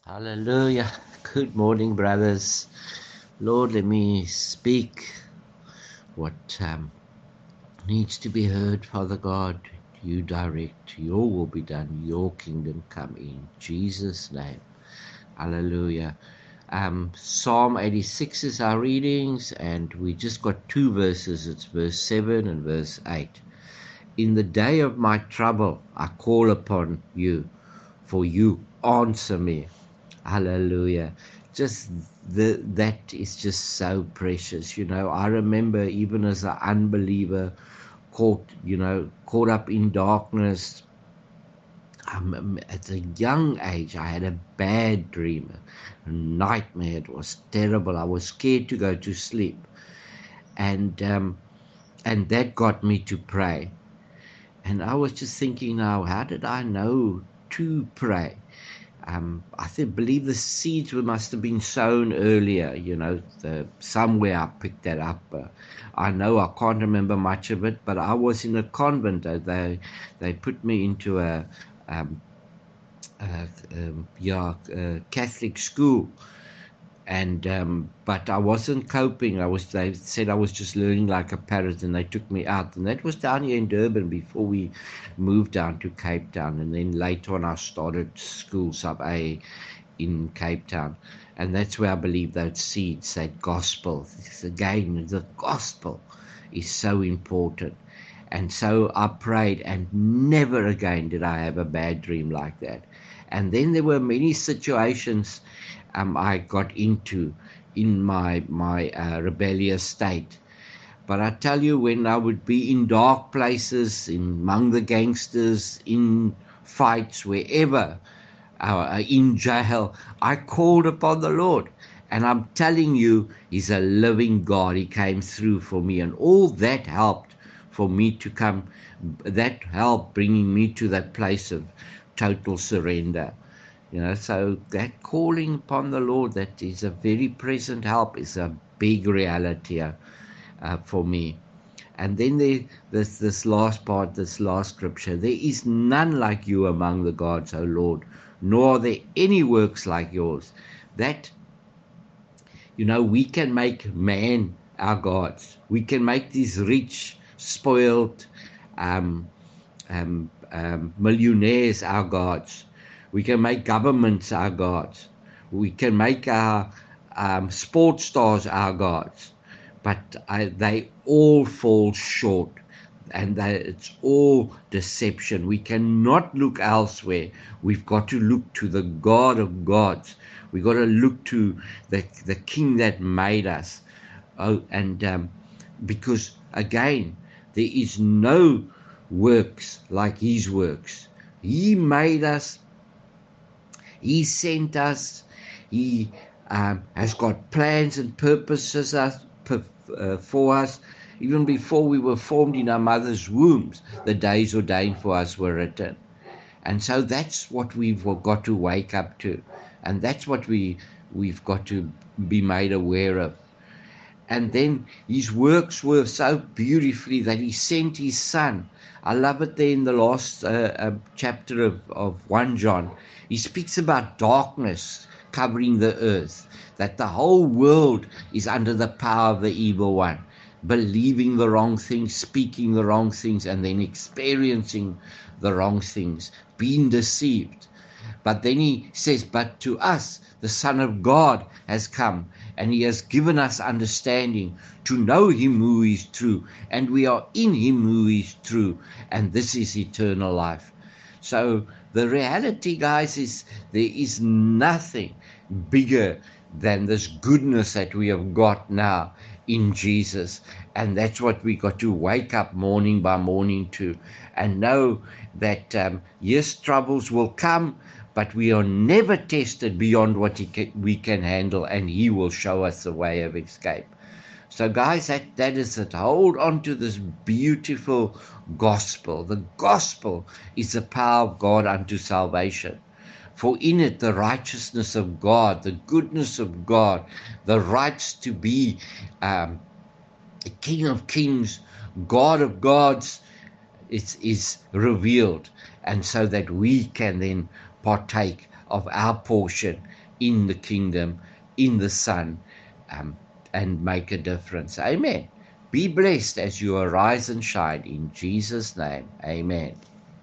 Hallelujah. Good morning, brothers. Lord, let me speak what needs to be heard, Father God. You direct, your will be done, your kingdom come in. Jesus' name. Hallelujah. Psalm 86 is our readings, and we just got two verses. It's verse 7 and verse 8. In the day of my trouble, I call upon you, for you answer me. Hallelujah. Just that is just so precious. I remember even as an unbeliever, caught up in darkness. At a young age, I had a bad dream, a nightmare. It was terrible. I was scared to go to sleep, and that got me to pray. And I was just thinking now, how did I know to pray? Believe the seeds must have been sown earlier. Somewhere I picked that up. I know I can't remember much of it, but I was in a convent. They put me into a um, Catholic school, and but I wasn't coping. They said I was just learning like a parrot, and they took me out, and that was down here in Durban before we moved down to Cape Town, and then later on I started school sub A in Cape Town, and that's where I believe that seeds, that gospel. Again, the gospel is so important. And so I prayed, and never again did I have a bad dream like that. And then there were many situations I got into in my rebellious state. But I tell you, when I would be in dark places, among the gangsters, in fights, wherever, in jail, I called upon the Lord. And I'm telling you, He's a living God. He came through for me, and all that helped for me to come. That helped bringing me to that place of total surrender. So that calling upon the Lord, that is a very present help, is a big reality for me. And then this last part, this last scripture, there is none like you among the gods, O Lord, nor are there any works like yours. That, we can make man our gods. We can make these rich, spoiled um, millionaires our gods. We can make governments our gods. We can make our sports stars our gods. But they all fall short, and it's all deception. We cannot look elsewhere. We've got to look to the God of gods. We've got to look to the King that made us. And because, again, there is no works like His works. He made us. He sent us. He has got plans and purposes for us. Even before we were formed in our mother's wombs, the days ordained for us were written. And so that's what we've got to wake up to. And that's what we've got to be made aware of. And then His works were so beautifully that He sent His Son. I love it there in the last chapter of 1 John. He speaks about darkness covering the earth, that the whole world is under the power of the evil one, believing the wrong things, speaking the wrong things, and then experiencing the wrong things, being deceived. But then He says, but to us, the Son of God has come, and He has given us understanding to know Him who is true, and we are in Him who is true, and this is eternal life. So the reality, guys, is there is nothing bigger than this goodness that we have got now in Jesus. And that's what we got to wake up morning by morning to, and know that yes, troubles will come, but we are never tested beyond what we can handle, and He will show us the way of escape. So, guys, that is it. Hold on to this beautiful gospel. The gospel is the power of God unto salvation. For in it the righteousness of God, the goodness of God, the rights to be the King of kings, God of gods, is revealed, and so that we can then partake of our portion in the kingdom, in the Son, um, and make a difference. Amen. Be blessed as you arise and shine in Jesus' name. Amen.